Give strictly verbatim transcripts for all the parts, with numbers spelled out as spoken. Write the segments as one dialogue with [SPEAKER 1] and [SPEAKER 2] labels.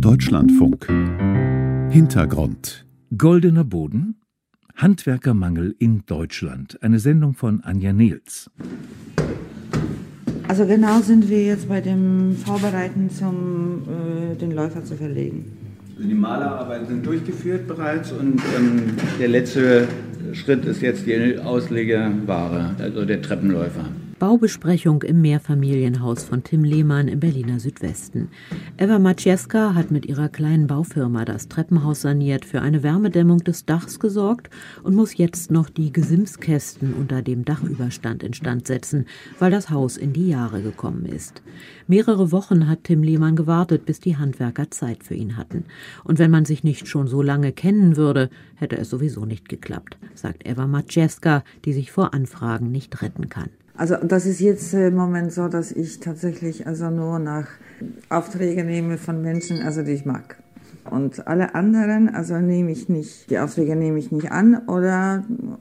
[SPEAKER 1] Deutschlandfunk. Hintergrund.
[SPEAKER 2] Goldener Boden? Handwerkermangel in Deutschland. Eine Sendung von Anja Nehls.
[SPEAKER 3] Also genau sind wir jetzt bei dem Vorbereiten, zum äh, den Läufer zu verlegen.
[SPEAKER 4] Also die Malerarbeiten sind durchgeführt bereits und ähm, der letzte Schritt ist jetzt die Auslegeware, also der Treppenläufer.
[SPEAKER 5] Baubesprechung im Mehrfamilienhaus von Tim Lehmann im Berliner Südwesten. Eva Maciejska hat mit ihrer kleinen Baufirma das Treppenhaus saniert, für eine Wärmedämmung des Dachs gesorgt und muss jetzt noch die Gesimskästen unter dem Dachüberstand instand setzen, weil das Haus in die Jahre gekommen ist. Mehrere Wochen hat Tim Lehmann gewartet, bis die Handwerker Zeit für ihn hatten. Und wenn man sich nicht schon so lange kennen würde, hätte es sowieso nicht geklappt, sagt Eva Maciejska, die sich vor Anfragen nicht retten kann.
[SPEAKER 3] Also das ist jetzt im Moment so, dass ich tatsächlich also nur nach Aufträge nehme von Menschen, also die ich mag. Und alle anderen, also nehme ich nicht, die Aufträge nehme ich nicht an oder,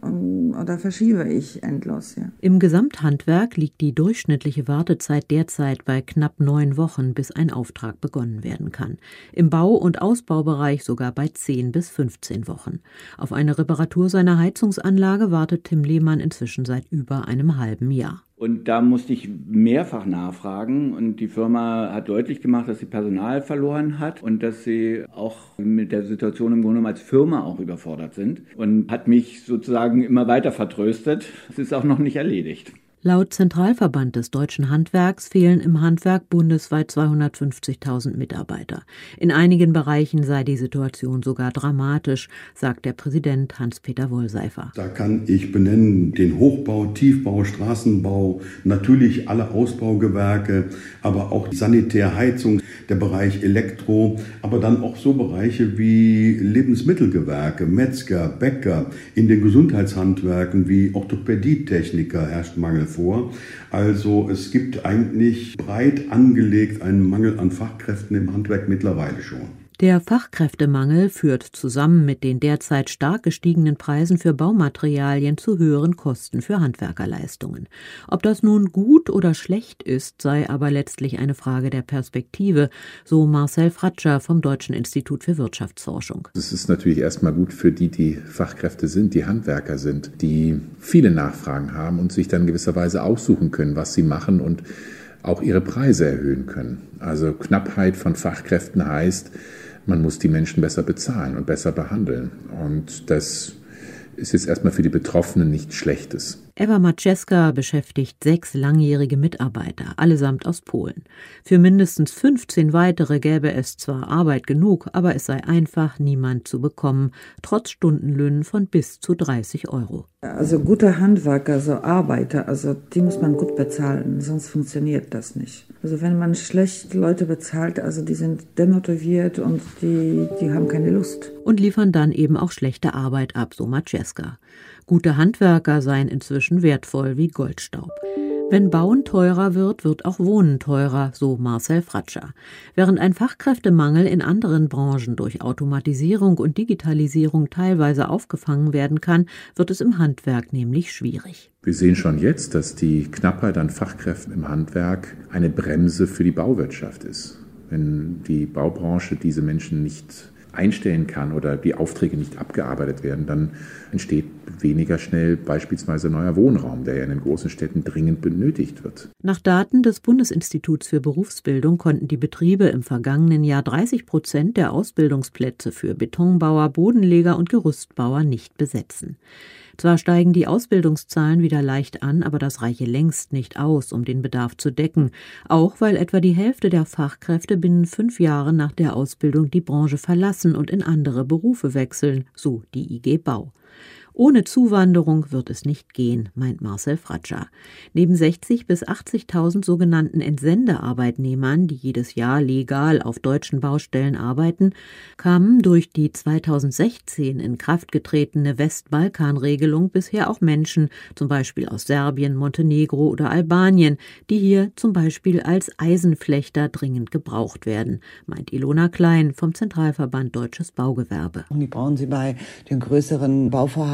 [SPEAKER 3] oder verschiebe ich endlos. Ja.
[SPEAKER 5] Im Gesamthandwerk liegt die durchschnittliche Wartezeit derzeit bei knapp neun Wochen, bis ein Auftrag begonnen werden kann. Im Bau- und Ausbaubereich sogar bei zehn bis fünfzehn Wochen. Auf eine Reparatur seiner Heizungsanlage wartet Tim Lehmann inzwischen seit über einem halben Jahr.
[SPEAKER 4] Und da musste ich mehrfach nachfragen und die Firma hat deutlich gemacht, dass sie Personal verloren hat und dass sie auch mit der Situation im Grunde genommen als Firma auch überfordert sind und hat mich sozusagen immer weiter vertröstet. Es ist auch noch nicht erledigt.
[SPEAKER 5] Laut Zentralverband des deutschen Handwerks fehlen im Handwerk bundesweit zweihundertfünfzigtausend Mitarbeiter. In einigen Bereichen sei die Situation sogar dramatisch, sagt der Präsident Hans-Peter Wollseifer.
[SPEAKER 6] Da kann ich benennen den Hochbau, Tiefbau, Straßenbau, natürlich alle Ausbaugewerke, aber auch die Sanitärheizung, der Bereich Elektro, aber dann auch so Bereiche wie Lebensmittelgewerke, Metzger, Bäcker, in den Gesundheitshandwerken wie Orthopädietechniker herrscht Mangel vor. Also es gibt eigentlich breit angelegt einen Mangel an Fachkräften im Handwerk mittlerweile schon.
[SPEAKER 5] Der Fachkräftemangel führt zusammen mit den derzeit stark gestiegenen Preisen für Baumaterialien zu höheren Kosten für Handwerkerleistungen. Ob das nun gut oder schlecht ist, sei aber letztlich eine Frage der Perspektive, so Marcel Fratscher vom Deutschen Institut für Wirtschaftsforschung.
[SPEAKER 7] Es ist natürlich erstmal gut für die, die Fachkräfte sind, die Handwerker sind, die viele Nachfragen haben und sich dann gewisserweise aussuchen können, was sie machen und auch ihre Preise erhöhen können. Also Knappheit von Fachkräften heißt, man muss die Menschen besser bezahlen und besser behandeln. Und das ist jetzt erstmal für die Betroffenen nichts Schlechtes.
[SPEAKER 5] Eva Maciejska beschäftigt sechs langjährige Mitarbeiter, allesamt aus Polen. Für mindestens fünfzehn weitere gäbe es zwar Arbeit genug, aber es sei einfach niemand zu bekommen, trotz Stundenlöhnen von bis zu dreißig Euro.
[SPEAKER 3] Also gute Handwerker, also Arbeiter, also die muss man gut bezahlen, sonst funktioniert das nicht. Also wenn man schlecht Leute bezahlt, also die sind demotiviert und die, die haben keine Lust.
[SPEAKER 5] Und liefern dann eben auch schlechte Arbeit ab, so Maciejska. Gute Handwerker seien inzwischen wertvoll wie Goldstaub. Wenn Bauen teurer wird, wird auch Wohnen teurer, so Marcel Fratscher. Während ein Fachkräftemangel in anderen Branchen durch Automatisierung und Digitalisierung teilweise aufgefangen werden kann, wird es im Handwerk nämlich schwierig.
[SPEAKER 7] Wir sehen schon jetzt, dass die Knappheit an Fachkräften im Handwerk eine Bremse für die Bauwirtschaft ist. Wenn die Baubranche diese Menschen nicht einstellen kann oder die Aufträge nicht abgearbeitet werden, dann entsteht weniger schnell beispielsweise neuer Wohnraum, der ja in den großen Städten dringend benötigt wird.
[SPEAKER 5] Nach Daten des Bundesinstituts für Berufsbildung konnten die Betriebe im vergangenen Jahr dreißig Prozent der Ausbildungsplätze für Betonbauer, Bodenleger und Gerüstbauer nicht besetzen. Zwar steigen die Ausbildungszahlen wieder leicht an, aber das reiche längst nicht aus, um den Bedarf zu decken, auch weil etwa die Hälfte der Fachkräfte binnen fünf Jahren nach der Ausbildung die Branche verlassen und in andere Berufe wechseln, so die I G Bau. Ohne Zuwanderung wird es nicht gehen, meint Marcel Fratscher. Neben sechzigtausend bis achtzigtausend sogenannten Entsendearbeitnehmern, die jedes Jahr legal auf deutschen Baustellen arbeiten, kamen durch die zweitausendsechzehn in Kraft getretene Westbalkan-Regelung bisher auch Menschen, zum Beispiel aus Serbien, Montenegro oder Albanien, die hier zum Beispiel als Eisenflechter dringend gebraucht werden, meint Ilona Klein vom Zentralverband Deutsches Baugewerbe.
[SPEAKER 8] Die brauchen sie bei den größeren Bauvorhaben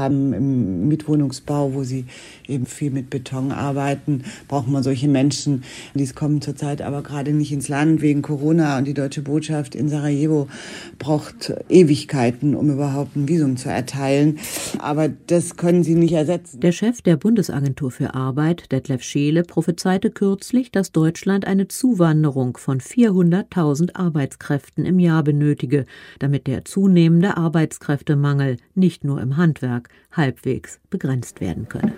[SPEAKER 8] haben im Mietwohnungsbau, wo sie eben viel mit Beton arbeiten, braucht man solche Menschen. Die kommen zurzeit aber gerade nicht ins Land wegen Corona und die deutsche Botschaft in Sarajevo braucht Ewigkeiten, um überhaupt ein Visum zu erteilen. Aber das können sie nicht ersetzen.
[SPEAKER 5] Der Chef der Bundesagentur für Arbeit, Detlef Scheele, prophezeite kürzlich, dass Deutschland eine Zuwanderung von vierhunderttausend Arbeitskräften im Jahr benötige, damit der zunehmende Arbeitskräftemangel nicht nur im Handwerk halbwegs begrenzt werden könne.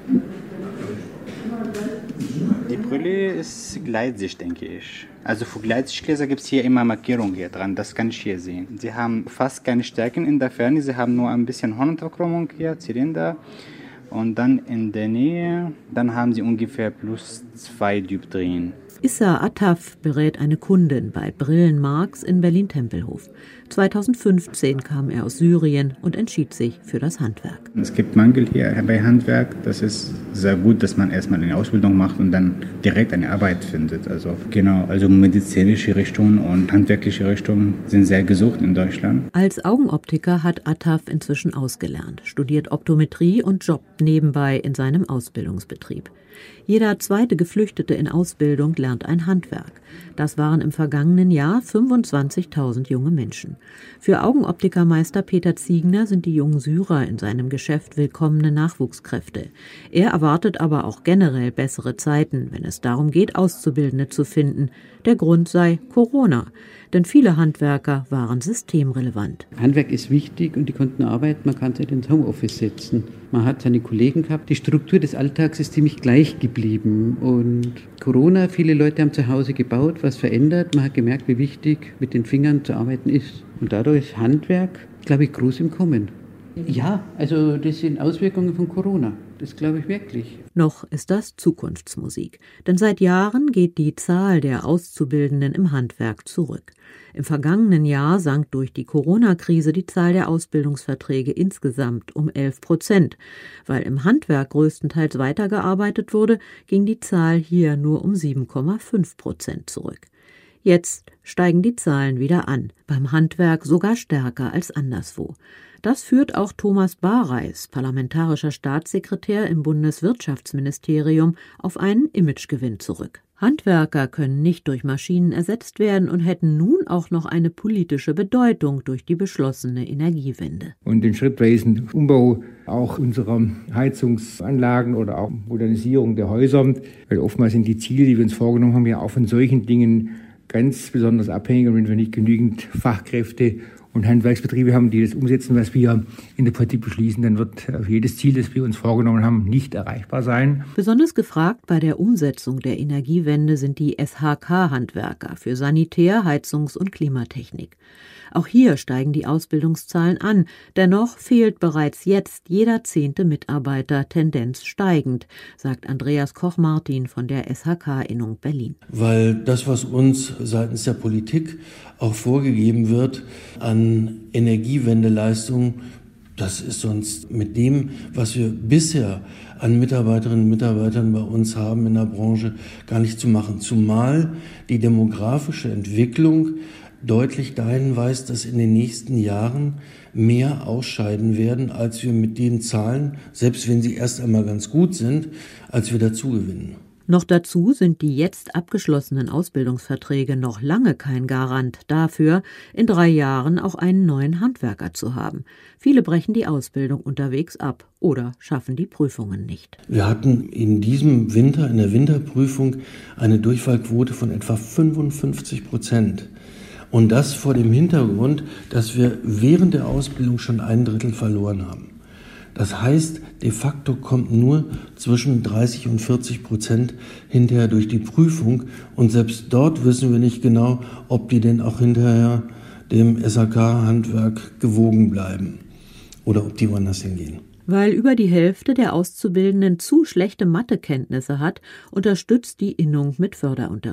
[SPEAKER 9] Die Brille ist Gleitsicht, denke ich. Also für Gleitsichtgläser gibt es hier immer Markierungen hier dran, das kann ich hier sehen. Sie haben fast keine Stärken in der Ferne, sie haben nur ein bisschen Hornunterkrümmung hier, Zylinder. Und dann in der Nähe, dann haben sie ungefähr plus zwei Dioptrien.
[SPEAKER 5] Issa Attaf berät eine Kundin bei Brillen Marx in Berlin-Tempelhof. zweitausendfünfzehn kam er aus Syrien und entschied sich für das Handwerk.
[SPEAKER 9] Es gibt Mangel hier bei Handwerk. Das ist sehr gut, dass man erstmal eine Ausbildung macht und dann direkt eine Arbeit findet. Also genau, also medizinische Richtungen und handwerkliche Richtungen sind sehr gesucht in Deutschland.
[SPEAKER 5] Als Augenoptiker hat Attaf inzwischen ausgelernt, studiert Optometrie und jobbt nebenbei in seinem Ausbildungsbetrieb. Jeder zweite Geflüchtete in Ausbildung lernt ein Handwerk. Das waren im vergangenen Jahr fünfundzwanzigtausend junge Menschen. Für Augenoptikermeister Peter Ziegner sind die jungen Syrer in seinem Geschäft willkommene Nachwuchskräfte. Er erwartet aber auch generell bessere Zeiten, wenn es darum geht, Auszubildende zu finden. Der Grund sei Corona. Denn viele Handwerker waren systemrelevant.
[SPEAKER 10] Handwerk ist wichtig und die konnten arbeiten. Man kann sich ins Homeoffice setzen. Man hat seine Kollegen gehabt. Die Struktur des Alltags ist ziemlich gleich geblieben. Und Corona, viele Leute haben zu Hause gebaut, was verändert. Man hat gemerkt, wie wichtig mit den Fingern zu arbeiten ist. Und dadurch ist Handwerk, glaube ich, groß im Kommen. Ja, also das sind Auswirkungen von Corona. Das glaube ich wirklich.
[SPEAKER 5] Noch ist das Zukunftsmusik. Denn seit Jahren geht die Zahl der Auszubildenden im Handwerk zurück. Im vergangenen Jahr sank durch die Corona-Krise die Zahl der Ausbildungsverträge insgesamt um elf Prozent. Weil im Handwerk größtenteils weitergearbeitet wurde, ging die Zahl hier nur um sieben Komma fünf Prozent zurück. Jetzt steigen die Zahlen wieder an, beim Handwerk sogar stärker als anderswo. Das führt auch Thomas Bareis, parlamentarischer Staatssekretär im Bundeswirtschaftsministerium, auf einen Imagegewinn zurück. Handwerker können nicht durch Maschinen ersetzt werden und hätten nun auch noch eine politische Bedeutung durch die beschlossene Energiewende.
[SPEAKER 11] Und den schrittweisen Umbau auch unserer Heizungsanlagen oder auch Modernisierung der Häuser, weil oftmals sind die Ziele, die wir uns vorgenommen haben, ja auch von solchen Dingen ganz besonders abhängig. Und wenn wir nicht genügend Fachkräfte und Handwerksbetriebe haben, die das umsetzen, was wir in der Politik beschließen, dann wird jedes Ziel, das wir uns vorgenommen haben, nicht erreichbar sein.
[SPEAKER 5] Besonders gefragt bei der Umsetzung der Energiewende sind die S H K-Handwerker für Sanitär-, Heizungs- und Klimatechnik. Auch hier steigen die Ausbildungszahlen an. Dennoch fehlt bereits jetzt jeder zehnte Mitarbeiter, Tendenz steigend, sagt Andreas Koch-Martin von der S H K-Innung Berlin.
[SPEAKER 12] Weil das, was uns seitens der Politik auch vorgegeben wird an Energiewendeleistungen, das ist sonst mit dem, was wir bisher an Mitarbeiterinnen und Mitarbeitern bei uns haben in der Branche, gar nicht zu machen. Zumal die demografische Entwicklung deutlich dahin weist, dass in den nächsten Jahren mehr ausscheiden werden, als wir mit den Zahlen, selbst wenn sie erst einmal ganz gut sind, als wir dazugewinnen.
[SPEAKER 5] Noch dazu sind die jetzt abgeschlossenen Ausbildungsverträge noch lange kein Garant dafür, in drei Jahren auch einen neuen Handwerker zu haben. Viele brechen die Ausbildung unterwegs ab oder schaffen die Prüfungen nicht.
[SPEAKER 12] Wir hatten in diesem Winter, in der Winterprüfung, eine Durchfallquote von etwa fünfundfünfzig Prozent. Und das vor dem Hintergrund, dass wir während der Ausbildung schon ein Drittel verloren haben. Das heißt, de facto kommt nur zwischen dreißig und vierzig Prozent hinterher durch die Prüfung. Und selbst dort wissen wir nicht genau, ob die denn auch hinterher dem S H K-Handwerk gewogen bleiben oder ob die woanders hingehen.
[SPEAKER 5] Weil über die Hälfte der Auszubildenden zu schlechte Mathekenntnisse hat, unterstützt die Innung mit Förderunterricht.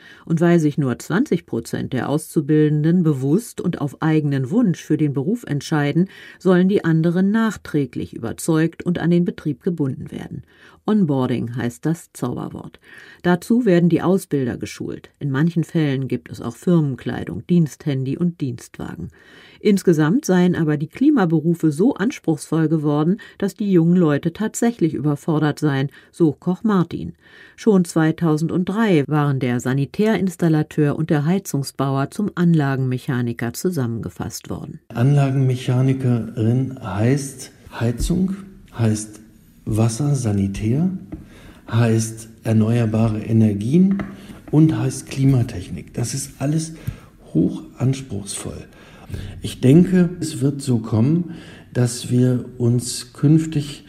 [SPEAKER 5] Und weil sich nur zwanzig Prozent der Auszubildenden bewusst und auf eigenen Wunsch für den Beruf entscheiden, sollen die anderen nachträglich überzeugt und an den Betrieb gebunden werden. Onboarding heißt das Zauberwort. Dazu werden die Ausbilder geschult. In manchen Fällen gibt es auch Firmenkleidung, Diensthandy und Dienstwagen. Insgesamt seien aber die Klimaberufe so anspruchsvoll geworden, dass die jungen Leute tatsächlich überfordert seien, so Koch Martin. Schon zweitausenddrei waren der Sanitärinstallateur und der Heizungsbauer zum Anlagenmechaniker zusammengefasst worden.
[SPEAKER 12] Anlagenmechanikerin heißt Heizung, heißt Wasser, Sanitär, heißt erneuerbare Energien und heißt Klimatechnik. Das ist alles hoch anspruchsvoll. Ich denke, es wird so kommen, dass wir uns künftig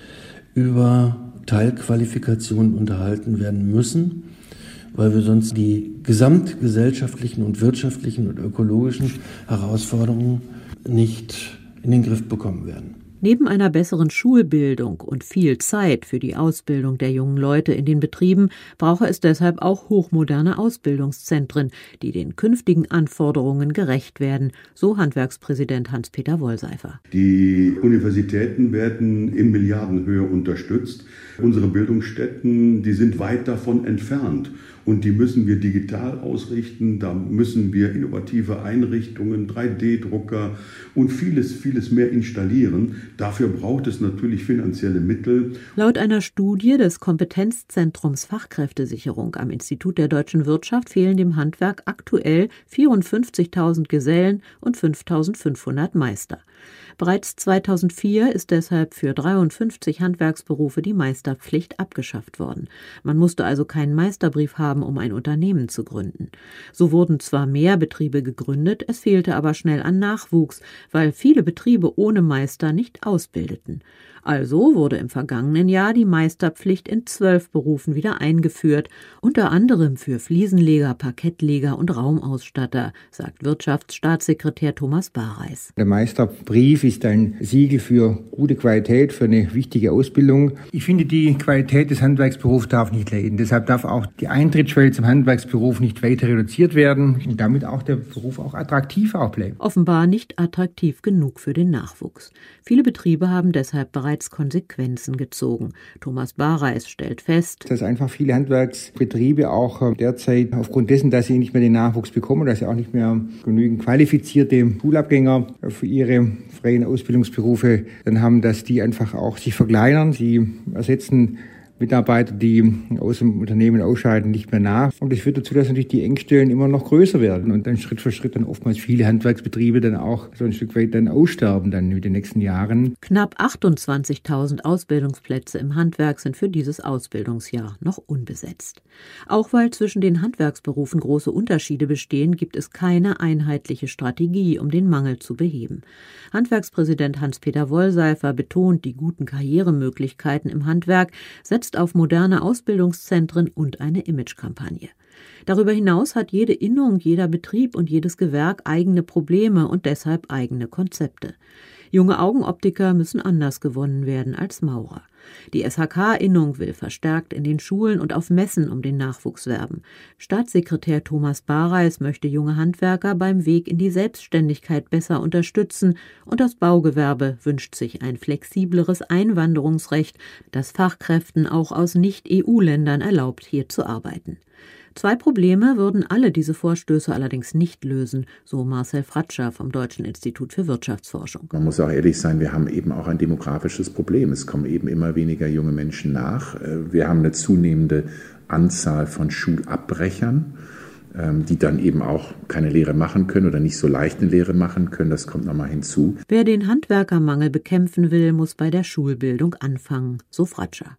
[SPEAKER 12] über Teilqualifikationen unterhalten werden müssen, weil wir sonst die gesamtgesellschaftlichen und wirtschaftlichen und ökologischen Herausforderungen nicht in den Griff bekommen werden.
[SPEAKER 5] Neben einer besseren Schulbildung und viel Zeit für die Ausbildung der jungen Leute in den Betrieben brauche es deshalb auch hochmoderne Ausbildungszentren, die den künftigen Anforderungen gerecht werden, so Handwerkspräsident Hans-Peter Wollseifer.
[SPEAKER 6] Die Universitäten werden in Milliardenhöhe unterstützt. Unsere Bildungsstätten, die sind weit davon entfernt. Und die müssen wir digital ausrichten, da müssen wir innovative Einrichtungen, drei D Drucker und vieles, vieles mehr installieren. Dafür braucht es natürlich finanzielle Mittel.
[SPEAKER 5] Laut einer Studie des Kompetenzzentrums Fachkräftesicherung am Institut der Deutschen Wirtschaft fehlen dem Handwerk aktuell vierundfünfzigtausend Gesellen und fünftausendfünfhundert Meister. Bereits zweitausendvier ist deshalb für dreiundfünfzig Handwerksberufe die Meisterpflicht abgeschafft worden. Man musste also keinen Meisterbrief haben, um ein Unternehmen zu gründen. So wurden zwar mehr Betriebe gegründet, es fehlte aber schnell an Nachwuchs, weil viele Betriebe ohne Meister nicht ausbildeten. Also wurde im vergangenen Jahr die Meisterpflicht in zwölf Berufen wieder eingeführt, unter anderem für Fliesenleger, Parkettleger und Raumausstatter, sagt Wirtschaftsstaatssekretär Thomas Bareis.
[SPEAKER 11] Der Meisterbrief ist ein Siegel für gute Qualität, für eine wichtige Ausbildung. Ich finde, die Qualität des Handwerksberufs darf nicht leiden. Deshalb darf auch die Eintrittsschwelle zum Handwerksberuf nicht weiter reduziert werden und damit auch der Beruf auch attraktiv auch bleibt.
[SPEAKER 5] Offenbar nicht attraktiv genug für den Nachwuchs. Viele Betriebe haben deshalb bereits Konsequenzen gezogen. Thomas Bareis stellt fest,
[SPEAKER 11] dass einfach viele Handwerksbetriebe auch derzeit aufgrund dessen, dass sie nicht mehr den Nachwuchs bekommen, dass sie auch nicht mehr genügend qualifizierte Schulabgänger für ihre freien Ausbildungsberufe dann haben, dass die einfach auch sich verkleinern. Sie ersetzen Mitarbeiter, die aus dem Unternehmen ausscheiden, nicht mehr nach. Und das führt dazu, dass natürlich die Engstellen immer noch größer werden und dann Schritt für Schritt dann oftmals viele Handwerksbetriebe dann auch so ein Stück weit dann aussterben dann in den nächsten Jahren.
[SPEAKER 5] Knapp achtundzwanzigtausend Ausbildungsplätze im Handwerk sind für dieses Ausbildungsjahr noch unbesetzt. Auch weil zwischen den Handwerksberufen große Unterschiede bestehen, gibt es keine einheitliche Strategie, um den Mangel zu beheben. Handwerkspräsident Hans-Peter Wollseifer betont die guten Karrieremöglichkeiten im Handwerk, setzt auf moderne Ausbildungszentren und eine Imagekampagne. Darüber hinaus hat jede Innung, jeder Betrieb und jedes Gewerk eigene Probleme und deshalb eigene Konzepte. Junge Augenoptiker müssen anders gewonnen werden als Maurer. Die S H K-Innung will verstärkt in den Schulen und auf Messen um den Nachwuchs werben. Staatssekretär Thomas Bareis möchte junge Handwerker beim Weg in die Selbstständigkeit besser unterstützen und das Baugewerbe wünscht sich ein flexibleres Einwanderungsrecht, das Fachkräften auch aus Nicht-E U-Ländern erlaubt, hier zu arbeiten. Zwei Probleme würden alle diese Vorstöße allerdings nicht lösen, so Marcel Fratscher vom Deutschen Institut für Wirtschaftsforschung.
[SPEAKER 7] Man muss auch ehrlich sein, wir haben eben auch ein demografisches Problem. Es kommen eben immer weniger junge Menschen nach. Wir haben eine zunehmende Anzahl von Schulabbrechern, die dann eben auch keine Lehre machen können oder nicht so leicht eine Lehre machen können. Das kommt nochmal hinzu.
[SPEAKER 5] Wer den Handwerkermangel bekämpfen will, muss bei der Schulbildung anfangen, so Fratscher.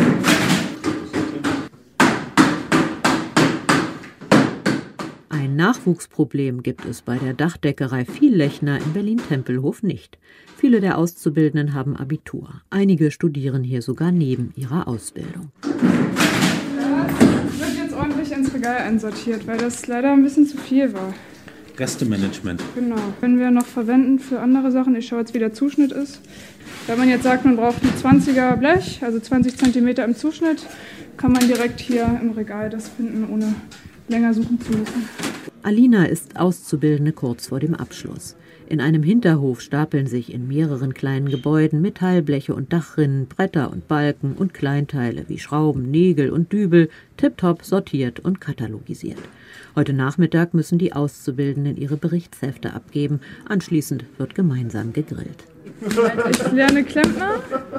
[SPEAKER 5] Ein Nachwuchsproblem gibt es bei der Dachdeckerei Viellechner in Berlin-Tempelhof nicht. Viele der Auszubildenden haben Abitur. Einige studieren hier sogar neben ihrer Ausbildung.
[SPEAKER 13] Das wird jetzt ordentlich ins Regal einsortiert, weil das leider ein bisschen zu viel war.
[SPEAKER 14] Restemanagement.
[SPEAKER 13] Genau. Wenn wir noch verwenden für andere Sachen, ich schaue jetzt, wie der Zuschnitt ist. Wenn man jetzt sagt, man braucht ein zwanziger Blech, also zwanzig Zentimeter im Zuschnitt, kann man direkt hier im Regal das finden, ohne länger suchen zu müssen.
[SPEAKER 5] Alina ist Auszubildende kurz vor dem Abschluss. In einem Hinterhof stapeln sich in mehreren kleinen Gebäuden Metallbleche und Dachrinnen, Bretter und Balken und Kleinteile wie Schrauben, Nägel und Dübel tipptopp sortiert und katalogisiert. Heute Nachmittag müssen die Auszubildenden ihre Berichtshefte abgeben. Anschließend wird gemeinsam gegrillt.
[SPEAKER 13] Ich lerne Klempner.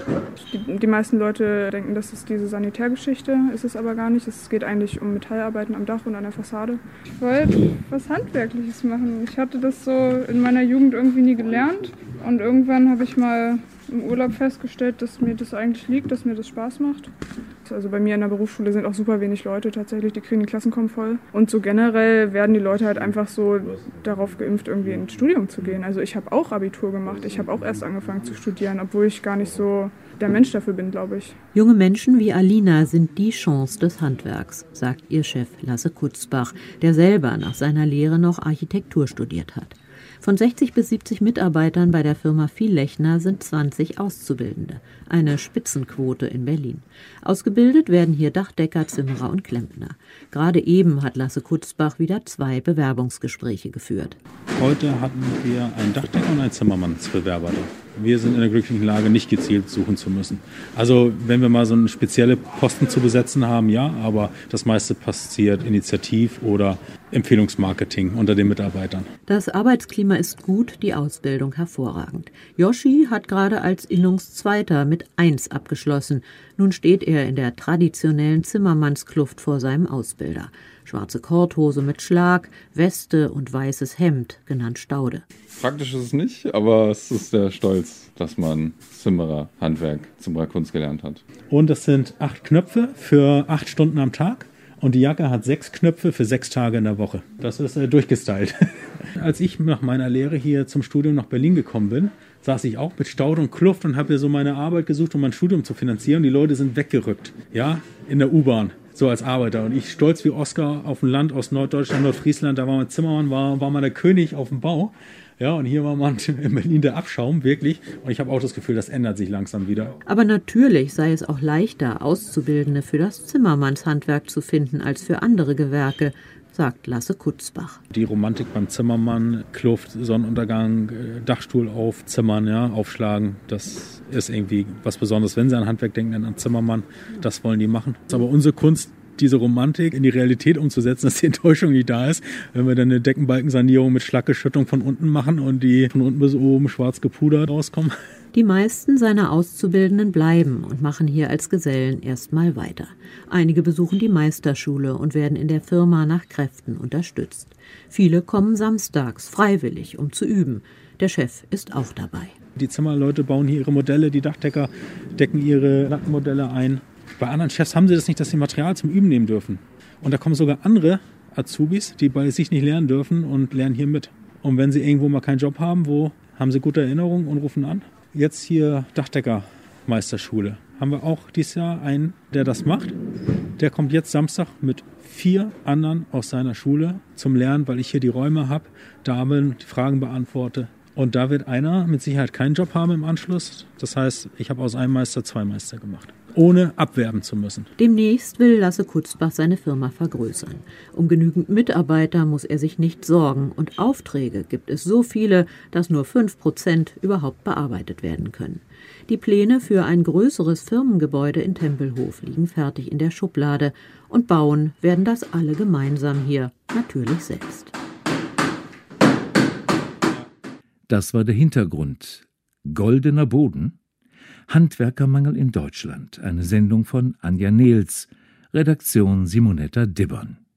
[SPEAKER 13] Die, die meisten Leute denken, das ist diese Sanitärgeschichte, ist es aber gar nicht. Es geht eigentlich um Metallarbeiten am Dach und an der Fassade. Ich wollte was Handwerkliches machen. Ich hatte das so in meiner Jugend irgendwie nie gelernt. Und irgendwann habe ich mal im Urlaub festgestellt, dass mir das eigentlich liegt, dass mir das Spaß macht. Also bei mir in der Berufsschule sind auch super wenig Leute tatsächlich, die kriegen die Klassen kaum voll. Und so generell werden die Leute halt einfach so darauf geimpft, irgendwie ins Studium zu gehen. Also ich habe auch Abitur gemacht, ich habe auch erst angefangen zu studieren, obwohl ich gar nicht so der Mensch dafür bin, glaube ich.
[SPEAKER 5] Junge Menschen wie Alina sind die Chance des Handwerks, sagt ihr Chef Lasse Kutzbach, der selber nach seiner Lehre noch Architektur studiert hat. Von sechzig bis siebzig Mitarbeitern bei der Firma Viellechner sind zwanzig Auszubildende. Eine Spitzenquote in Berlin. Ausgebildet werden hier Dachdecker, Zimmerer und Klempner. Gerade eben hat Lasse Kutzbach wieder zwei Bewerbungsgespräche geführt.
[SPEAKER 14] Heute hatten wir einen Dachdecker und einen Zimmermannsbewerber da. Wir sind in der glücklichen Lage, nicht gezielt suchen zu müssen. Also wenn wir mal so eine spezielle Posten zu besetzen haben, ja, aber das meiste passiert initiativ oder Empfehlungsmarketing unter den Mitarbeitern.
[SPEAKER 5] Das Arbeitsklima ist gut, die Ausbildung hervorragend. Yoshi hat gerade als Innungszweiter mit eins abgeschlossen. Nun steht er in der traditionellen Zimmermannskluft vor seinem Ausbilder. Schwarze Korthose mit Schlag, Weste und weißes Hemd, genannt Staude.
[SPEAKER 15] Praktisch ist es nicht, aber es ist der Stolz, dass man Zimmerer, Handwerk, Zimmererkunst gelernt hat.
[SPEAKER 14] Und das sind acht Knöpfe für acht Stunden am Tag. Und die Jacke hat sechs Knöpfe für sechs Tage in der Woche. Das ist äh, durchgestylt. Als ich nach meiner Lehre hier zum Studium nach Berlin gekommen bin, saß ich auch mit Staude und Kluft und habe hier so meine Arbeit gesucht, um mein Studium zu finanzieren. Die Leute sind weggerückt, ja, in der U-Bahn, so als Arbeiter. Und ich stolz wie Oscar auf dem Land aus Norddeutschland, Nordfriesland, da war mein Zimmermann, war, war mal der König auf dem Bau. Ja, und hier war man in Berlin der Abschaum, wirklich. Und ich habe auch das Gefühl, das ändert sich langsam wieder.
[SPEAKER 5] Aber natürlich sei es auch leichter, Auszubildende für das Zimmermannshandwerk zu finden als für andere Gewerke, sagt Lasse Kutzbach.
[SPEAKER 14] Die Romantik beim Zimmermann, Kluft, Sonnenuntergang, Dachstuhl aufzimmern, ja, aufschlagen, das ist irgendwie was Besonderes. Wenn sie an Handwerk denken, dann an Zimmermann, das wollen die machen. Aber unsere Kunst, diese Romantik in die Realität umzusetzen, dass die Enttäuschung nicht da ist. Wenn wir dann eine Deckenbalkensanierung mit Schlackeschüttung von unten machen und die von unten bis oben schwarz gepudert rauskommen.
[SPEAKER 5] Die meisten seiner Auszubildenden bleiben und machen hier als Gesellen erstmal weiter. Einige besuchen die Meisterschule und werden in der Firma nach Kräften unterstützt. Viele kommen samstags freiwillig, um zu üben. Der Chef ist auch dabei.
[SPEAKER 14] Die Zimmerleute bauen hier ihre Modelle, die Dachdecker decken ihre Lattenmodelle ein. Bei anderen Chefs haben sie das nicht, dass sie Material zum Üben nehmen dürfen. Und da kommen sogar andere Azubis, die bei sich nicht lernen dürfen und lernen hier mit. Und wenn sie irgendwo mal keinen Job haben, wo haben sie gute Erinnerungen und rufen an. Jetzt hier Dachdecker-Meisterschule. Haben wir auch dieses Jahr einen, der das macht. Der kommt jetzt Samstag mit vier anderen aus seiner Schule zum Lernen, weil ich hier die Räume habe, da die Fragen beantworte. Und da wird einer mit Sicherheit keinen Job haben im Anschluss. Das heißt, ich habe aus einem Meister zwei Meister gemacht, ohne abwerben zu müssen.
[SPEAKER 5] Demnächst will Lasse Kutzbach seine Firma vergrößern. Um genügend Mitarbeiter muss er sich nicht sorgen. Und Aufträge gibt es so viele, dass nur fünf Prozent überhaupt bearbeitet werden können. Die Pläne für ein größeres Firmengebäude in Tempelhof liegen fertig in der Schublade. Und bauen werden das alle gemeinsam hier, natürlich selbst.
[SPEAKER 2] Das war der Hintergrund. Goldener Boden? Handwerkermangel in Deutschland. Eine Sendung von Anja Nehls. Redaktion Simonetta Dibbern.